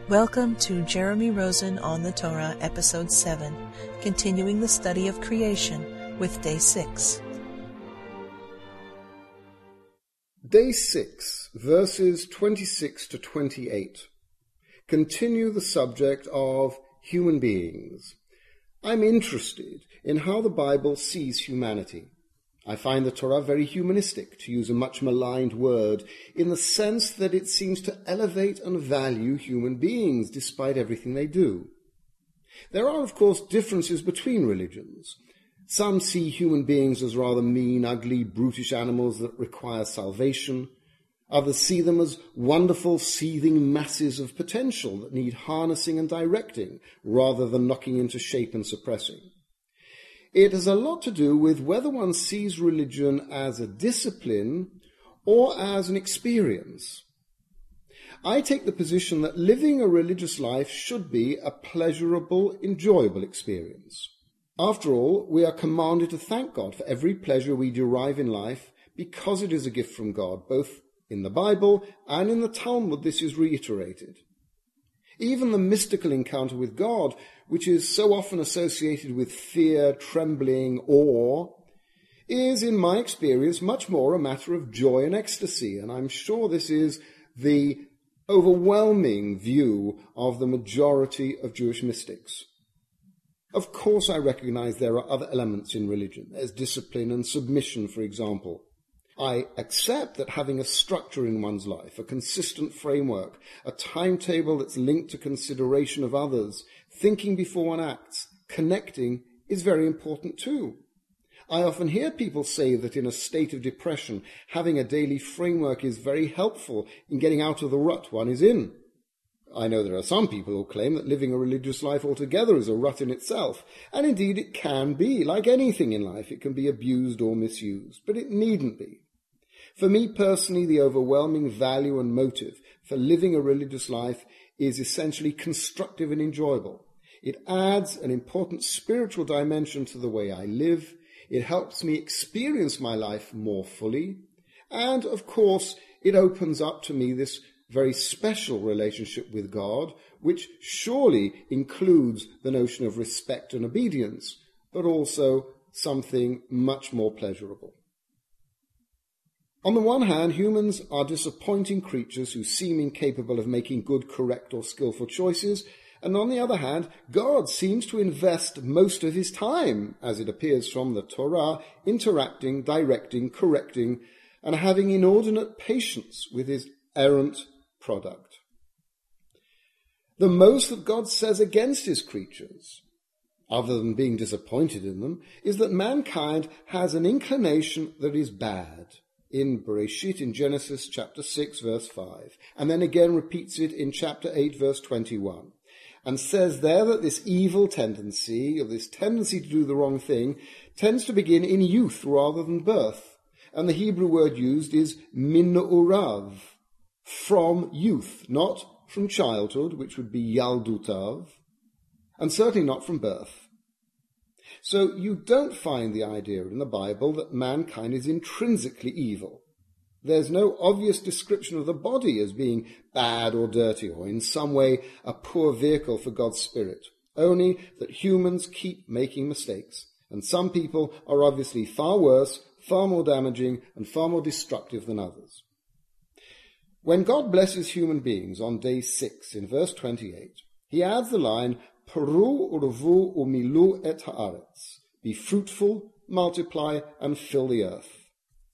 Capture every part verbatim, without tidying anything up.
Welcome to Jeremy Rosen on the Torah, Episode seven, continuing the study of creation with Day six. Day six, verses twenty-six to twenty-eight, continue the subject of human beings. I'm interested in how the Bible sees humanity. I find the Torah very humanistic, to use a much maligned word, in the sense that it seems to elevate and value human beings despite everything they do. There are, of course, differences between religions. Some see human beings as rather mean, ugly, brutish animals that require salvation. Others see them as wonderful, seething masses of potential that need harnessing and directing, rather than knocking into shape and suppressing. It has a lot to do with whether one sees religion as a discipline or as an experience. I take the position that living a religious life should be a pleasurable, enjoyable experience. After all, we are commanded to thank God for every pleasure we derive in life because it is a gift from God. Both in the Bible and in the Talmud this is reiterated. Even the mystical encounter with God, which is so often associated with fear, trembling, awe, is, in my experience, much more a matter of joy and ecstasy, and I'm sure this is the overwhelming view of the majority of Jewish mystics. Of course, I recognize there are other elements in religion. There's discipline and submission, for example. I accept that having a structure in one's life, a consistent framework, a timetable that's linked to consideration of others, thinking before one acts, connecting, is very important too. I often hear people say that in a state of depression, having a daily framework is very helpful in getting out of the rut one is in. I know there are some people who claim that living a religious life altogether is a rut in itself, and indeed it can be. Like anything in life, it can be abused or misused, but it needn't be. For me personally, the overwhelming value and motive for living a religious life is essentially constructive and enjoyable. It adds an important spiritual dimension to the way I live. It helps me experience my life more fully. And, of course, it opens up to me this very special relationship with God, which surely includes the notion of respect and obedience, but also something much more pleasurable. On the one hand, humans are disappointing creatures who seem incapable of making good, correct, or skillful choices, and on the other hand, God seems to invest most of his time, as it appears from the Torah, interacting, directing, correcting, and having inordinate patience with his errant product. The most that God says against his creatures, other than being disappointed in them, is that mankind has an inclination that is bad. In Bereshit, in Genesis chapter six, verse five, and then again repeats it in chapter eight, verse twenty-one, and says there that this evil tendency, or this tendency to do the wrong thing, tends to begin in youth rather than birth. And the Hebrew word used is min urav, from youth, not from childhood, which would be yaldutav, and certainly not from birth. So you don't find the idea in the Bible that mankind is intrinsically evil. There's no obvious description of the body as being bad or dirty or in some way a poor vehicle for God's Spirit, only that humans keep making mistakes, and some people are obviously far worse, far more damaging, and far more destructive than others. When God blesses human beings on day six in verse twenty-eight, he adds the line, Peru urvu umilu et haaretz. Be fruitful, multiply, and fill the earth.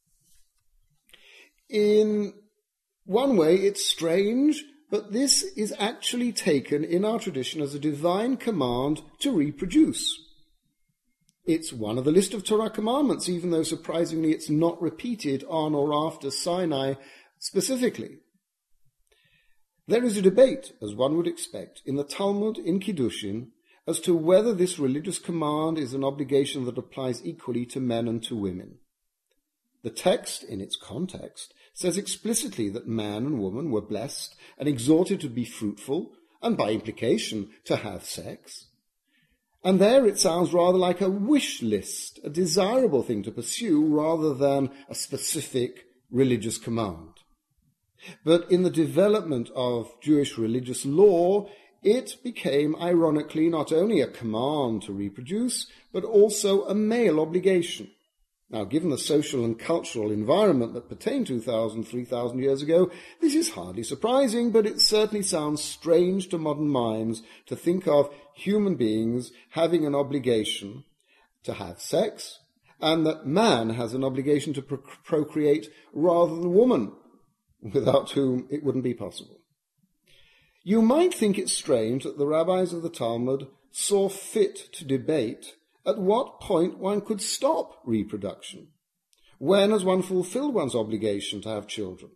In one way, it's strange, but this is actually taken in our tradition as a divine command to reproduce. It's one of the list of Torah commandments, even though surprisingly it's not repeated on or after Sinai specifically. There is a debate, as one would expect, in the Talmud in Kiddushin as to whether this religious command is an obligation that applies equally to men and to women. The text, in its context, says explicitly that man and woman were blessed and exhorted to be fruitful, and by implication to have sex. And there it sounds rather like a wish list, a desirable thing to pursue rather than a specific religious command. But in the development of Jewish religious law, it became, ironically, not only a command to reproduce, but also a male obligation. Now, given the social and cultural environment that pertained two thousand, three thousand years ago, this is hardly surprising, but it certainly sounds strange to modern minds to think of human beings having an obligation to have sex, and that man has an obligation to pro- procreate rather than woman, without whom it wouldn't be possible. You might think it strange that the rabbis of the Talmud saw fit to debate at what point one could stop reproduction, when has one fulfilled one's obligation to have children.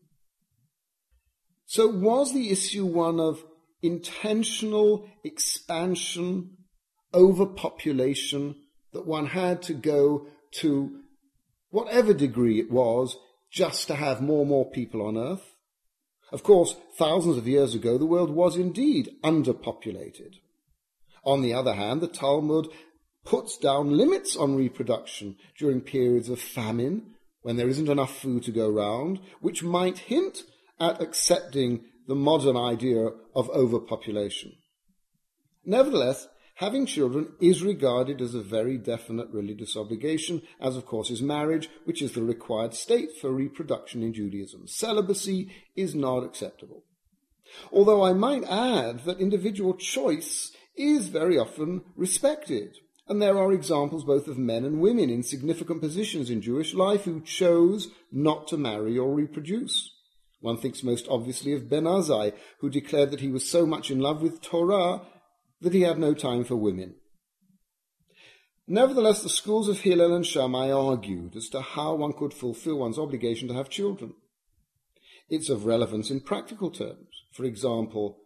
So was the issue one of intentional expansion, overpopulation, that one had to go to whatever degree it was just to have more and more people on earth? Of course, thousands of years ago, the world was indeed underpopulated. On the other hand, the Talmud puts down limits on reproduction during periods of famine, when there isn't enough food to go round, which might hint at accepting the modern idea of overpopulation. Nevertheless, having children is regarded as a very definite religious obligation, as of course is marriage, which is the required state for reproduction in Judaism. Celibacy is not acceptable. Although I might add that individual choice is very often respected. And there are examples both of men and women in significant positions in Jewish life who chose not to marry or reproduce. One thinks most obviously of Ben Azai, who declared that he was so much in love with Torah that he had no time for women. Nevertheless, the schools of Hillel and Shammai argued as to how one could fulfill one's obligation to have children. It's of relevance in practical terms. For example,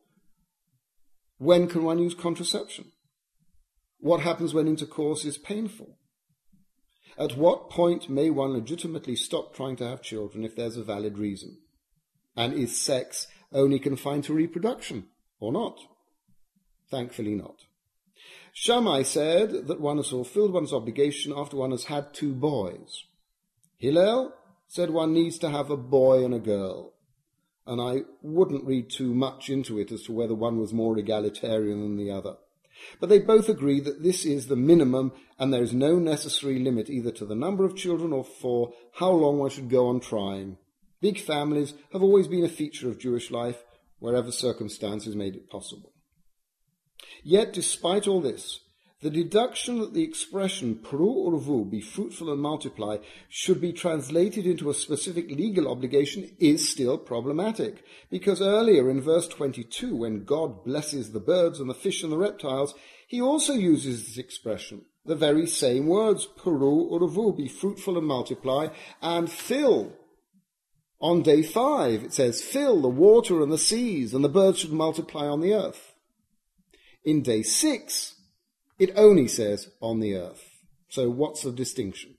when can one use contraception? What happens when intercourse is painful? At what point may one legitimately stop trying to have children if there's a valid reason? And is sex only confined to reproduction or not? Thankfully not. Shammai said that one has fulfilled one's obligation after one has had two boys. Hillel said one needs to have a boy and a girl. And I wouldn't read too much into it as to whether one was more egalitarian than the other. But they both agree that this is the minimum, and there is no necessary limit either to the number of children or for how long one should go on trying. Big families have always been a feature of Jewish life, wherever circumstances made it possible. Yet, despite all this, the deduction that the expression pru urvu, be fruitful and multiply, should be translated into a specific legal obligation is still problematic, because earlier in verse twenty-two, when God blesses the birds and the fish and the reptiles, he also uses this expression, the very same words, pru urvu, be fruitful and multiply, and fill. On day five, it says, fill the water and the seas, and the birds should multiply on the earth. In day six, it only says on the earth. So what's the distinction?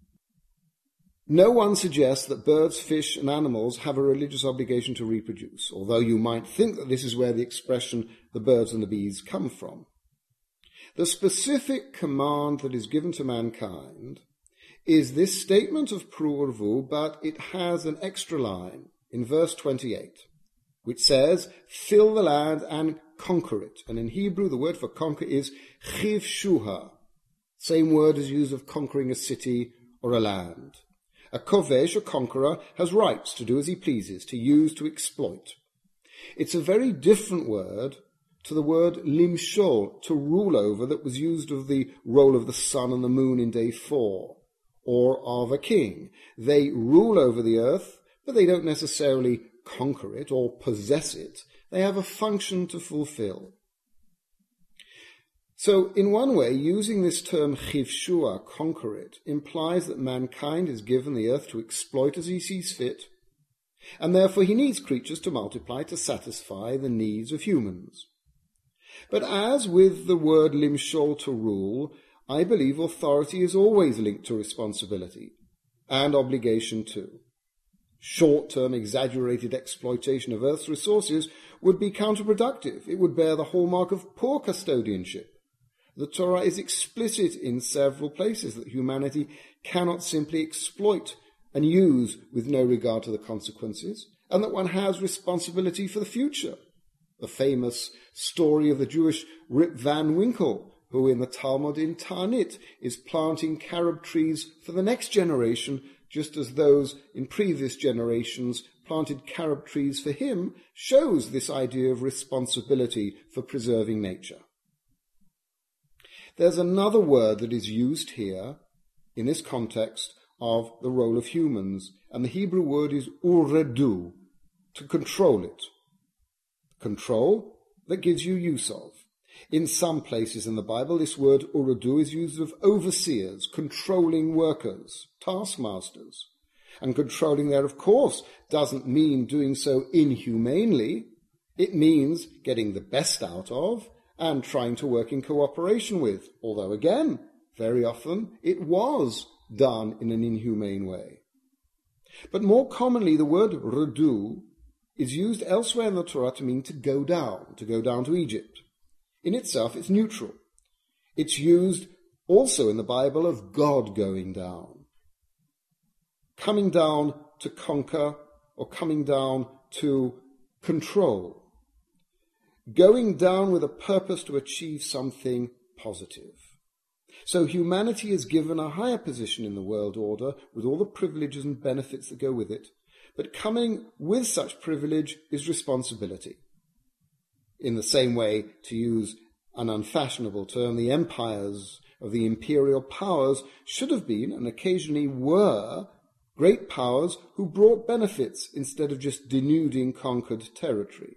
No one suggests that birds, fish, and animals have a religious obligation to reproduce, although you might think that this is where the expression the birds and the bees come from. The specific command that is given to mankind is this statement of pru urvu, but it has an extra line in verse twenty-eight, which says, fill the land and conquer it. And in Hebrew, the word for conquer is chivshuha, same word as used of conquering a city or a land. A kovesh, a conqueror, has rights to do as he pleases, to use, to exploit. It's a very different word to the word limshol, to rule over, that was used of the role of the sun and the moon in day four, or of a king. They rule over the earth, but they don't necessarily conquer it or possess it. They have a function to fulfill. So, in one way, using this term chivshua, conquer it, implies that mankind is given the earth to exploit as he sees fit, and therefore he needs creatures to multiply to satisfy the needs of humans. But as with the word limshol, to rule, I believe authority is always linked to responsibility, and obligation too. Short-term exaggerated exploitation of Earth's resources would be counterproductive. It would bear the hallmark of poor custodianship. The Torah is explicit in several places that humanity cannot simply exploit and use with no regard to the consequences, and that one has responsibility for the future. The famous story of the Jewish Rip Van Winkle, who in the Talmud in Ta'anit is planting carob trees for the next generation, just as those in previous generations planted carob trees for him, shows this idea of responsibility for preserving nature. There's another word that is used here in this context of the role of humans, and the Hebrew word is uredu, to control it. Control that gives you use of. In some places in the Bible, this word uredu is used of overseers, controlling workers, taskmasters. And controlling there, of course, doesn't mean doing so inhumanely. It means getting the best out of and trying to work in cooperation with, although again, very often it was done in an inhumane way. But more commonly, the word redu is used elsewhere in the Torah to mean to go down, to go down to Egypt. In itself, it's neutral. It's used also in the Bible of God going down, coming down to conquer or coming down to control, going down with a purpose to achieve something positive. So humanity is given a higher position in the world order with all the privileges and benefits that go with it, but coming with such privilege is responsibility. In the same way, to use an unfashionable term, the empires of the imperial powers should have been, and occasionally were, great powers who brought benefits instead of just denuding conquered territory.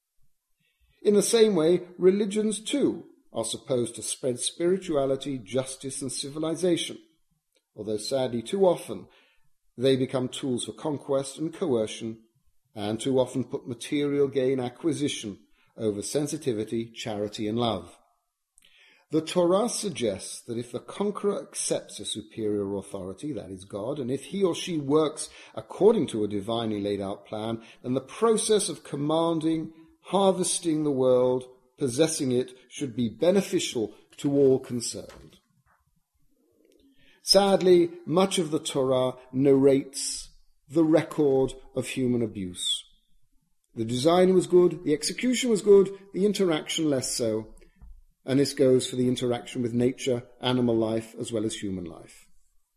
In the same way, religions too are supposed to spread spirituality, justice and civilization, although sadly too often they become tools for conquest and coercion, and too often put material gain acquisition over sensitivity, charity and love. The Torah suggests that if the conqueror accepts a superior authority, that is God, and if he or she works according to a divinely laid out plan, then the process of commanding, harvesting the world, possessing it, should be beneficial to all concerned. Sadly, much of the Torah narrates the record of human abuse. The design was good, the execution was good, the interaction less so, and this goes for the interaction with nature, animal life, as well as human life.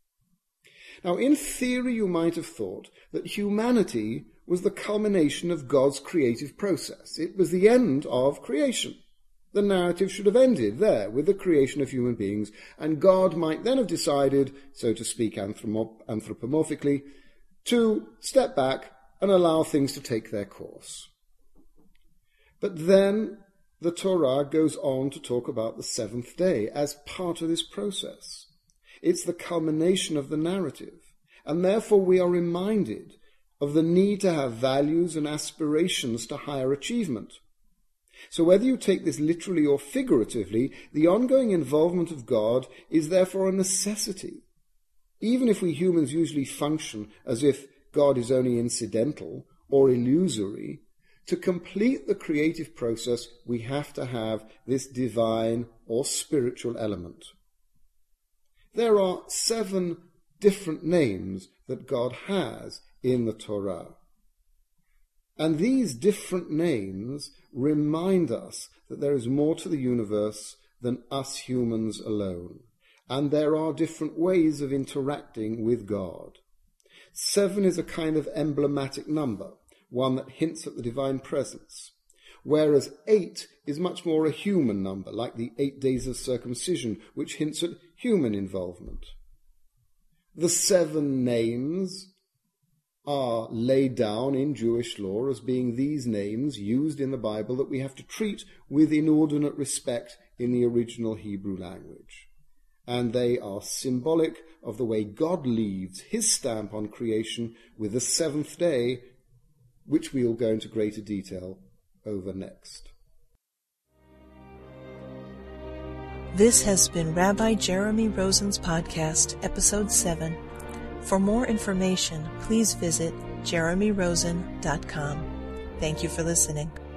Now, in theory, you might have thought that humanity was the culmination of God's creative process. It was the end of creation. The narrative should have ended there with the creation of human beings, and God might then have decided, so to speak anthropomorphically, to step back and allow things to take their course. But then the Torah goes on to talk about the seventh day as part of this process. It's the culmination of the narrative, and therefore we are reminded of the need to have values and aspirations to higher achievement. So whether you take this literally or figuratively, the ongoing involvement of God is therefore a necessity. Even if we humans usually function as if God is only incidental or illusory, to complete the creative process we have to have this divine or spiritual element. There are seven different names that God has in the Torah. And these different names remind us that there is more to the universe than us humans alone. And there are different ways of interacting with God. Seven is a kind of emblematic number, one that hints at the divine presence, whereas eight is much more a human number, like the eight days of circumcision, which hints at human involvement. The seven names are laid down in Jewish law as being these names used in the Bible that we have to treat with inordinate respect in the original Hebrew language. And they are symbolic of the way God leaves his stamp on creation with the seventh day, which we'll go into greater detail over next. This has been Rabbi Jeremy Rosen's podcast, Episode seven. For more information, please visit jeremy rosen dot com. Thank you for listening.